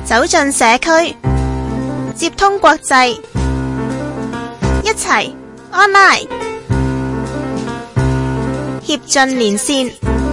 走進社區，接通國際，一齊 online 協進連線。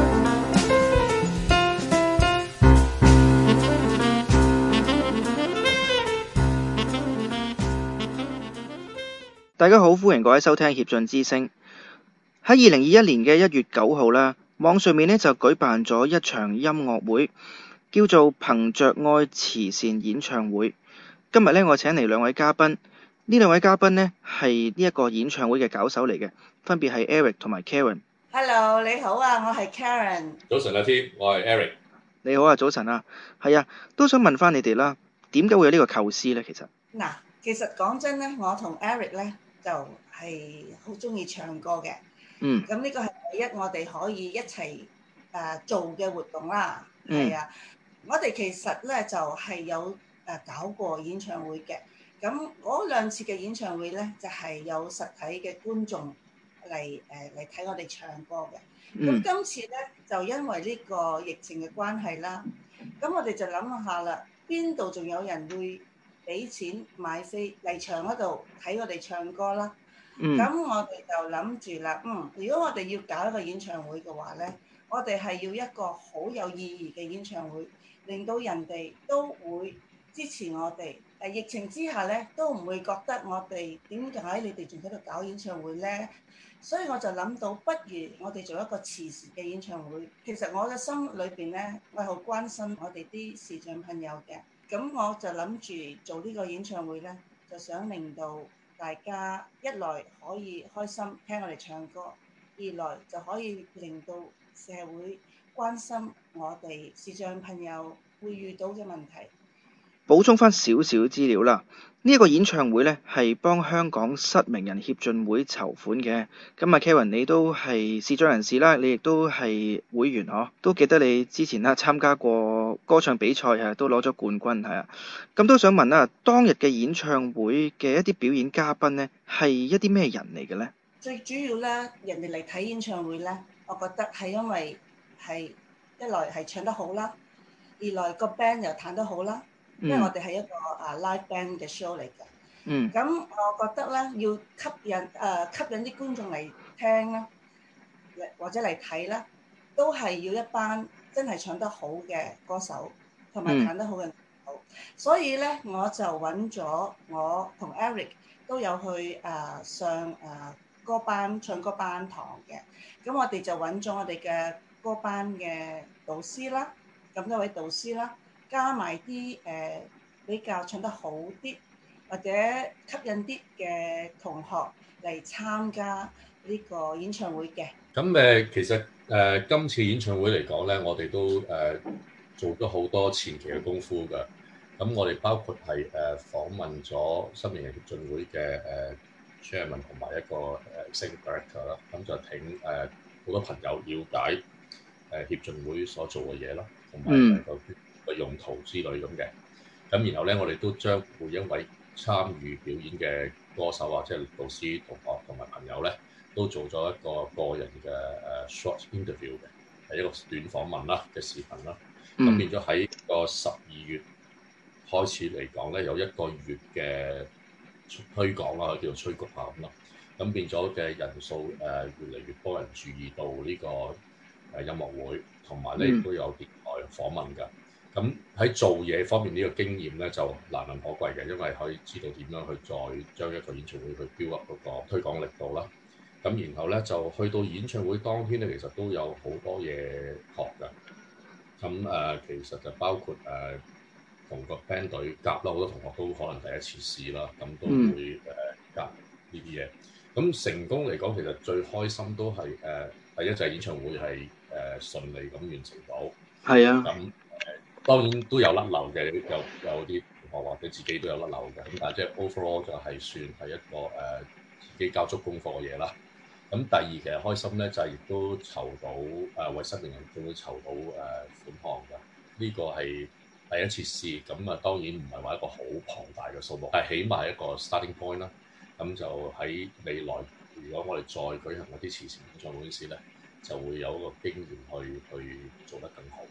大家好，歡迎各位收聽協進之聲。喺2021年嘅1月9號啦，網上面呢就舉辦咗一場音樂會，叫做憑着愛慈善演唱會。今日呢，我請嚟兩位嘉賓，呢兩位嘉賓呢係呢一個演唱會嘅搞手嚟嘅，分別係 Eric 同埋 Karen。 Hello， 你好啊，我係 Karen。 早晨啊 Tim， 我係 Eric。 你好啊，早晨啊，係啊，都想問翻你哋啦，點解會有呢個構思呢？ 其實講真咧，我同 Eric 咧就係好中意唱歌嘅。咁呢個係第一，我哋可以一齊做嘅活動啦。係啊，我哋其實咧就係有搞過演唱會嘅。咁嗰兩次嘅演唱會咧，就係有實體嘅觀眾嚟睇我哋唱歌嘅。咁今次咧就因為呢個疫情嘅關係啦，咁我哋就諗下啦，邊度仲有人會俾錢買飛嚟場嗰度睇我哋唱歌啦？咁我哋就諗住啦，如果我哋要搞一個演唱會嘅話咧，我哋係要一個好有意義嘅演唱會，令到人哋都會支持我哋。疫情之下咧，都唔會覺得我哋點解你哋仲喺度搞演唱會咧？所以我就諗到，不如我哋做一個慈善嘅演唱會。其實我嘅心裏邊咧，我係好關心我哋啲視障朋友嘅。咁我就諗住做呢個演唱會咧，就想令到大家一來可以開心聽我哋唱歌，二來就可以令到社會關心我哋視障朋友會遇到嘅問題。 補充翻少少資料啦，呢一個演唱會呢係幫香港失明人協進會籌款嘅。咁啊 Karen， 你都係視障人士啦，你亦都係會員嗬，都記得你之前啦參加過歌唱比賽啊，都攞咗冠軍係啊。咁都想問啦，當日嘅演唱會嘅一啲表演嘉賓呢，係一啲咩人嚟嘅呢？ 最主要呢，人哋嚟睇演唱會呢，我覺得係因為係一來係唱得好啦，二來個 band 又彈得好啦。因為我哋係一個live band 嘅 show 嚟嘅，咁我覺得咧要吸引啲觀眾嚟聽啦，或者嚟睇啦，都係要一班真係唱得好嘅歌手，同埋彈得好嘅歌手。所以咧，我就揾咗我同 Eric 都有去上歌班唱歌班堂嘅，咁我哋就揾咗我哋嘅歌班嘅導師啦，咁多位導師啦。加埋啲比較唱得好啲或者吸引啲嘅同學嚟參加呢個演唱會嘅。 咁其實今次演唱會嚟講咧，我哋都做咗好多前期嘅功夫㗎。咁我哋包括係訪問咗失明人協進會嘅chairman 同埋一個executive director 啦。咁就請好多朋友了解協進會所做嘅嘢啦，同埋個用途之類咁嘅。咁然後咧，我哋都將每一位參與表演嘅歌手或者導師、同學同埋朋友咧，都做咗一個個人嘅short interview 嘅，係一個短訪問啦嘅視頻啦。咁變咗喺個12月開始嚟講咧，有一個月嘅推廣啦，叫做催谷下咁咯。咁變咗嘅人數越嚟越多人注意到呢個音樂會，同埋咧亦都有電台訪問㗎。咁喺做嘢方面呢個經驗咧就難能可貴嘅，因為可以知道點樣去再將一個演唱會去 build up 嗰個推廣力度啦。咁然後咧就去到演唱會當天咧，其實都有好多嘢學㗎。咁其實就包括同個 band 隊夾啦，好多同學都可能第一次試啦，咁都會夾呢啲嘢。咁成功嚟講，其實最開心都係第一就係演唱會係順利咁完成到。 係啊。 咁當然都有甩漏嘅，有啲同學或者自己都有甩漏嘅。咁但係即係 overall 就係算係一個自己交足功課嘅嘢啦。咁第二其實開心咧，就係亦都籌到為失明人協進會籌到款項㗎。呢個係第一次試，咁當然唔係話一個好龐大嘅數目，但係起碼係一個 starting point 啦。咁就喺未來，如果我哋再舉行嗰啲慈善演唱會時咧，就會有一個經驗去做得更好嘅。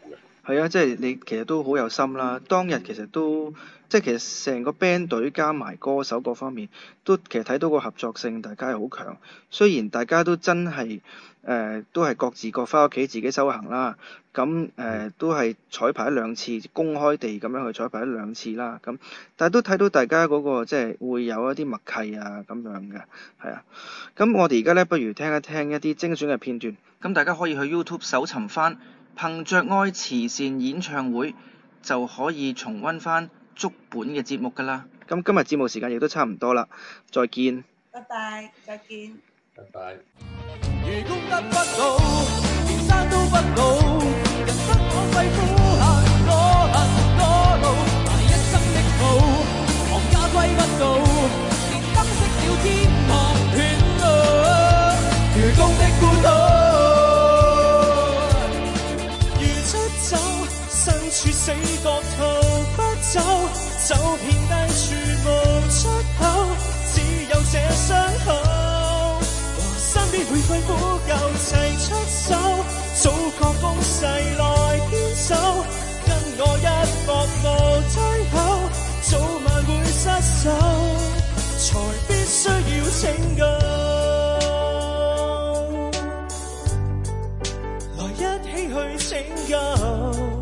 係啊，即係你其實都好有心啦。當日其實都即係其實成個 band 隊加埋歌手各方面都其實睇到個合作性，大家係好強。雖然大家都真係都係各自各返屋企自己修行啦，咁都係彩排一兩次，公開地咁樣去彩排一兩次啦。咁但係都睇到大家嗰個即係會有一啲默契啊咁樣嘅，係啊。咁我哋而家呢，不如聽一聽一啲精選嘅片段。咁大家可以去 YouTube 搜尋返憑着愛慈善演唱會，就可以重溫返足本嘅節目㗎啦。咁今日節目時間亦都差唔多啦，再見。 拜拜，再見。 拜拜。 如功德不老，連山都不老，人生可費苦行多行多路，捱一生的苦，行家歸不到，連燈熄了天堂犬路，愚公的孤島。如出走，身處死角逃不走，走遍低處無出口，只有這傷口。身邊會肺苦舊齊出手，祖國攻勢來堅守，跟我一搏無退後，早晚會失手，才必須要拯救。來一起去拯救。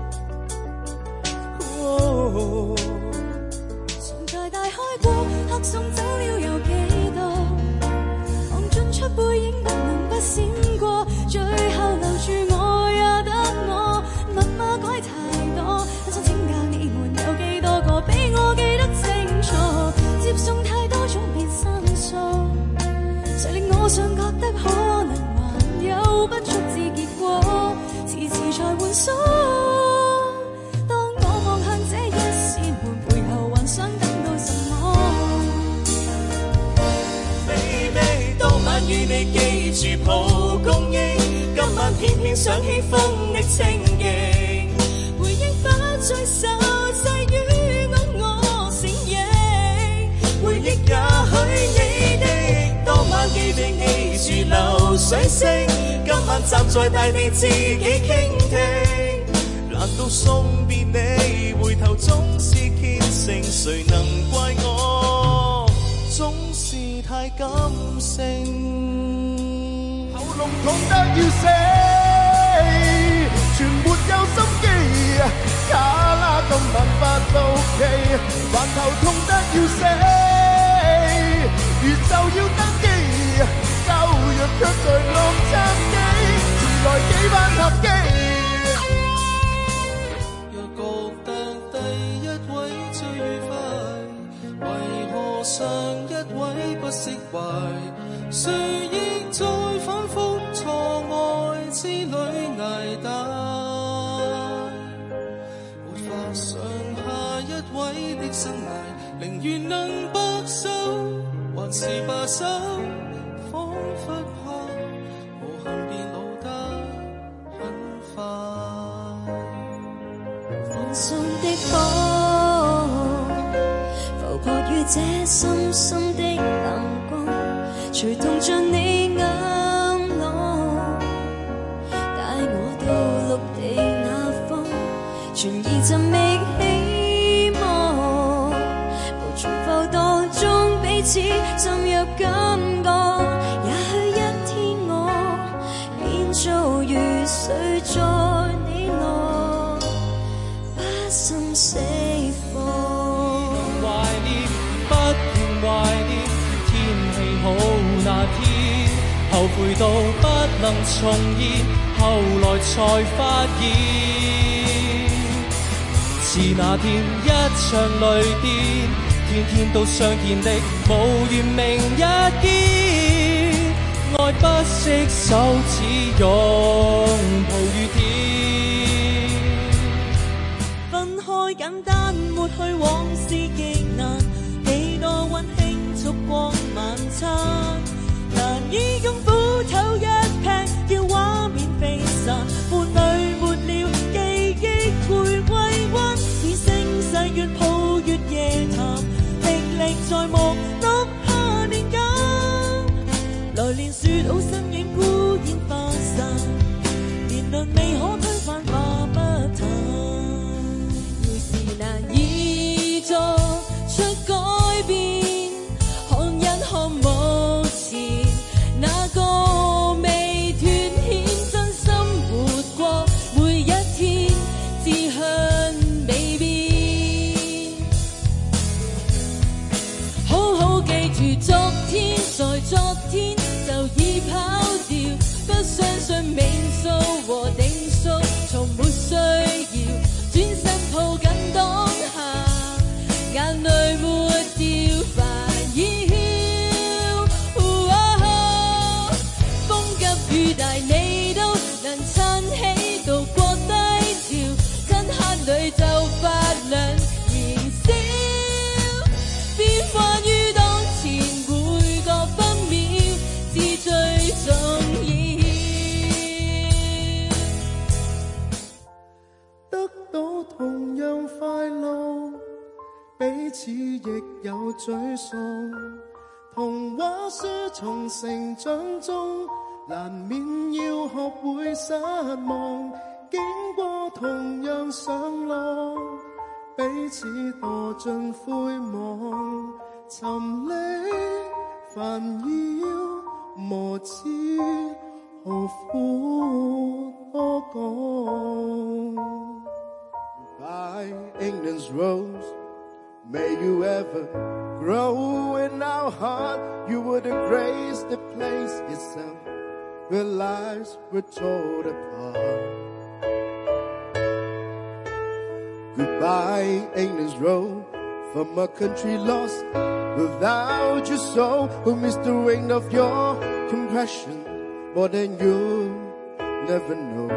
船台大開過，客送走了有幾多？望進出背影不能不閃過，最後留住我也得我，密碼改太多，想請教你們有幾多個比我記得清楚？接送太多種變申訴，誰令我想覺得可能還有不速之結果，遲遲才換數。 與你記住蒲公英，今晚偏偏想起風的清勁， 回憶不再受制於我承認， 回憶也許你的，當晚記定記住流水聲，今晚站在大地自己傾聽，難道送別你回頭總是虔誠，誰能怪我總是太感性， 喉嚨痛得要死，全沒有心機，卡拉今晚發到期，還頭痛得要死，如就要登機，舊藥卻在洛杉磯，遲來幾班客機。 若覺得第一位最愉快，為何上一位不釋懷？誰亦在反覆錯愛之旅捱大，沒法想下一位的生涯，寧願能白首，還是罷手，彷彿怕無憾變老得很快。 放送的火，浮泊於這深深的藍光，隨同着你眼淚，帶我到陸地那方，傳意尋覓希望，無從浮蕩中彼此滲入感覺，也許一天我變做如水在你內，不心釋放。 懷念不斷懷念，天氣好那天，後悔到不能重現，後來才發現，是那天一場雷電，天天都相見的無緣明日見，愛不釋手指擁抱於天， 分開簡單抹去往事極難，幾多溫馨燭光晚餐，難以用斧頭一劈，叫畫面飛散，伴侶沒了記憶會歸還，以聲勢越抱越夜談，歷歷在目錄下年間，來年說好身影孤煙化散，言論未可推翻話不談。 在昨天就已跑掉，不相信命數和定數，從沒需要專心抱緊當下，眼淚抹掉煩擾。風急雨大你都能撐起渡過低潮，真黑裏就發亮燃燒，變幻於當前每個分秒至最重要。 得到同樣快樂，彼此亦有沮喪。童話書從成長中難免要學會失望，經過同樣上落，彼此墮進灰網，沉溺煩擾，無知何苦多講。By England's rose, may you ever grow in our heart. You would have graced the place itself where lives were torn apart. Goodbye, England's road, from a country lost without your soul. Who missed the ring of your compassion more than you never know.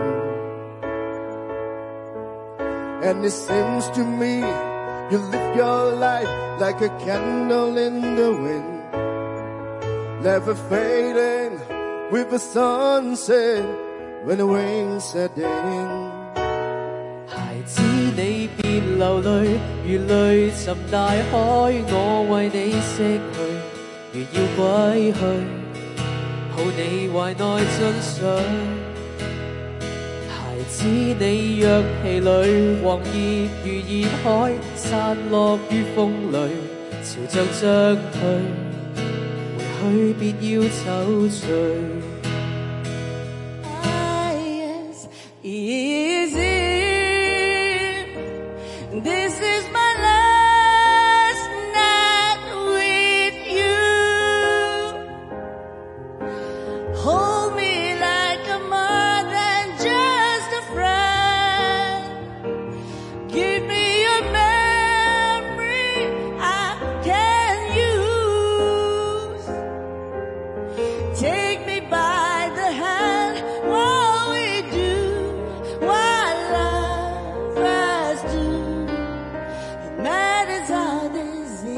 And it seems to me you live your life like a candle in the wind, never fading with the sunset when the wings set in. 孩子你別流淚，如淚浸大海，我為你釋去，如要歸去，抱你懷內進水。孩子你若疲累，黃葉如熱海，散落於風裏，潮漲漲退，回去別要愁緒。 This is my last night with you. Hold me like a more than just a friend. Give me your memory I can use. Take me by the hand while we do what lovers do. Matters our disease.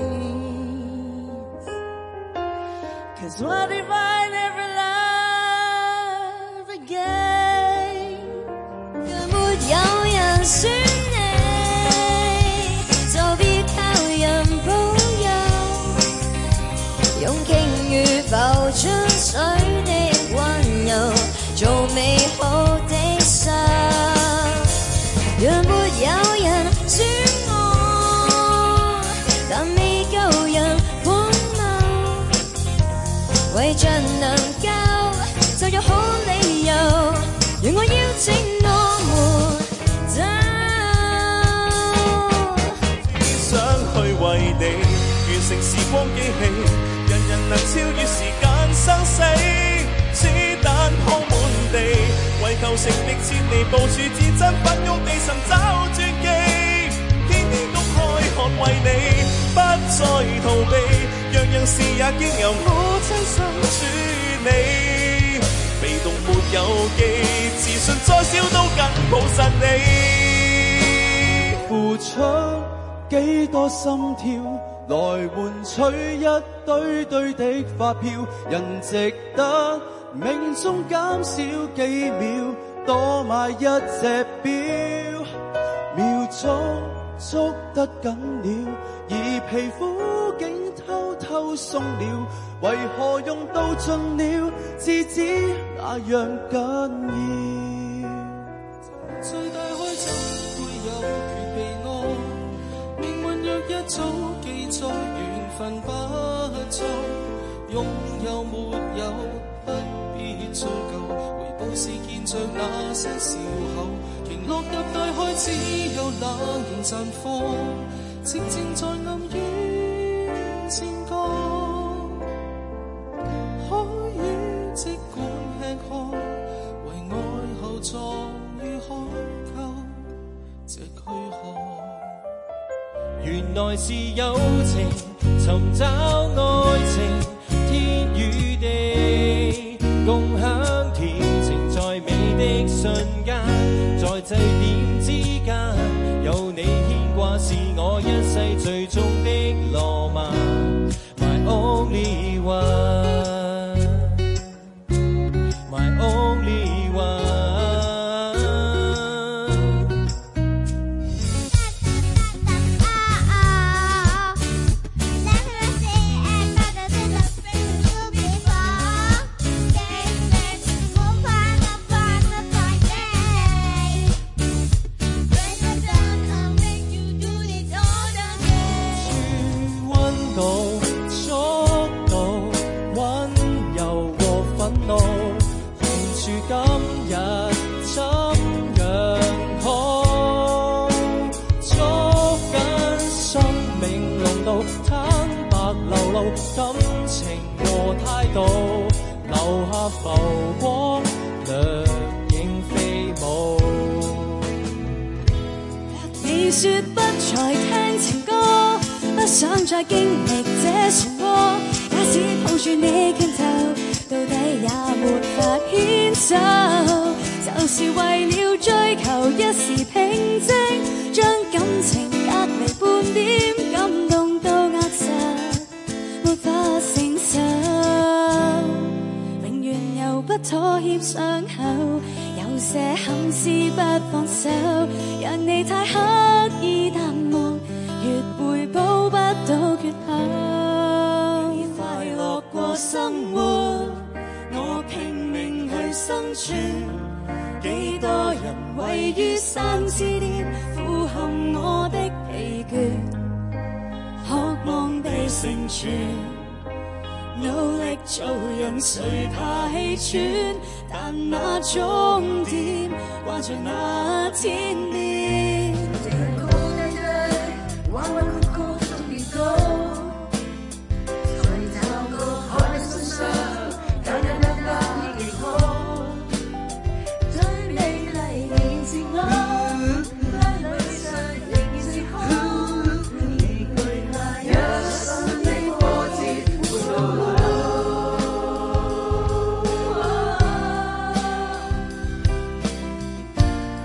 'Cause what if I never love again? 若沒有人選你，就別靠人保佑，用鯨魚浮出水的溫柔，做美好的秀。若沒有人選但未夠人廣袤，為着能夠就有好理由，讓我邀請我們走。 想去為你完成時光機器，人人能超越時間生死，子彈鋪滿地，為求成敵千里，部署戰爭奮勇地尋找轉機，天天公開捍衛你。不再逃避，樣樣事也經由我親身處理。被動沒有記，自信再少都緊抱實你。付出幾多心跳，來換取一堆堆的發票，人值得命中減少幾秒，多買一隻錶，秒速捉得緊了，而皮膚竟偷偷鬆了，為何用到盡了，至知那樣緊要。最大開怎會有權被愛？命運若一早記載，緣分不再，擁有沒有不必追究，回報是見着那些笑口，鯨落入大海只有冷綻放，靜靜在暗淵漸降。 原來是友情，尋找愛情，天與地，共享甜情，在美的瞬間，在祭點之間，有你牽掛是我一世最終的浪漫 My only one My only one感情和態度，留下浮光，掠影飛舞。 你說不再聽情歌，不想再經歷這漩渦，假使抱住你肩頭，到底也沒法牽手，就是為了追求一時平靜，將感情隔離半點感動都扼殺。沒法承受，永遠又不妥協傷口，有些憾事不放手，讓你太刻意淡忘，越會補不到缺口。 快樂過生活，我拼命去生存，幾多人位於山之巔，俯瞰我的疲倦，渴望被成全，努力做人誰怕氣喘，但那終點掛在那天邊。這個對對，彎彎曲曲終跌倒，在這個海身上，簡簡單單已極好，最美麗仍是我。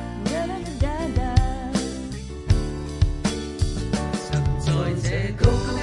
在這高高